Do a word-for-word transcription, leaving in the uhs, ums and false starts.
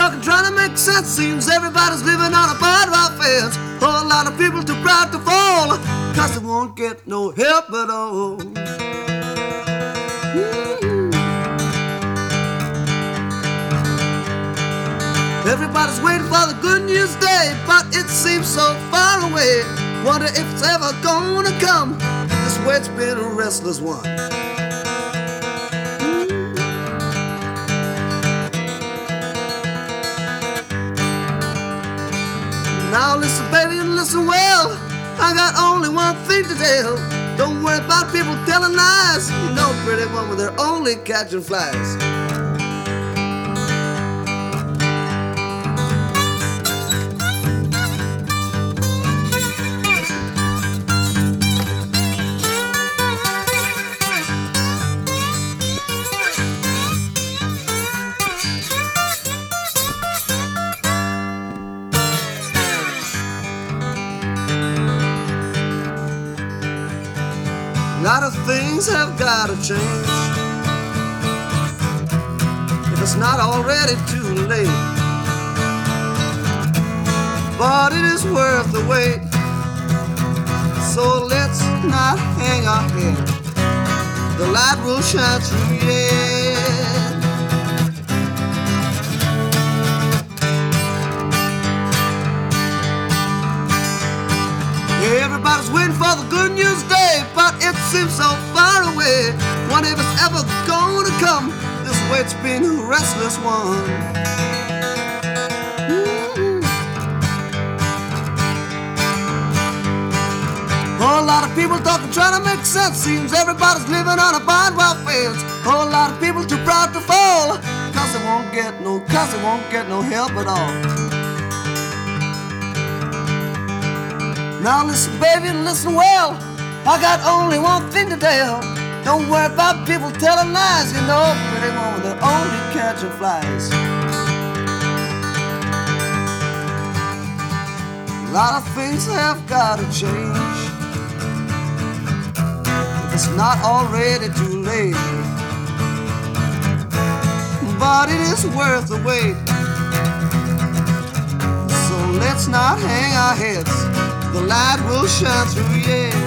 talking, trying to make sense. Seems everybody's living on a barbed fence. Whole lot of people too proud to fall, cause they won't get no help at all. Mm-hmm. Everybody's waiting for the good news day, but it seems so far away. Wonder if it's ever gonna come. This way's been a restless one. Now listen, baby, and listen well. I got only one thing to tell. Don't worry about people telling lies. You know, pretty woman, they're only catching flies. A lot of things have gotta change, if it's not already too late. But it is worth the wait, so let's not hang our head. The light will shine through, yeah. Everybody's waiting for the good news day, but it seems so far away. Wonder if it's ever gonna come. This wait's been a restless one. Mm-hmm. Whole lot of people talking, trying to make sense. Seems everybody's living on a barbed fence. Whole lot of people too proud to fall, cause they won't get no, cause they won't get no help at all. Now listen, baby, and listen well. I got only one thing to tell. Don't worry about people telling lies. You know, pretty woman, they're only catching flies. A lot of things have gotta change, if it's not already too late. But it is worth the wait, so let's not hang our heads. The light will shine through, yeah.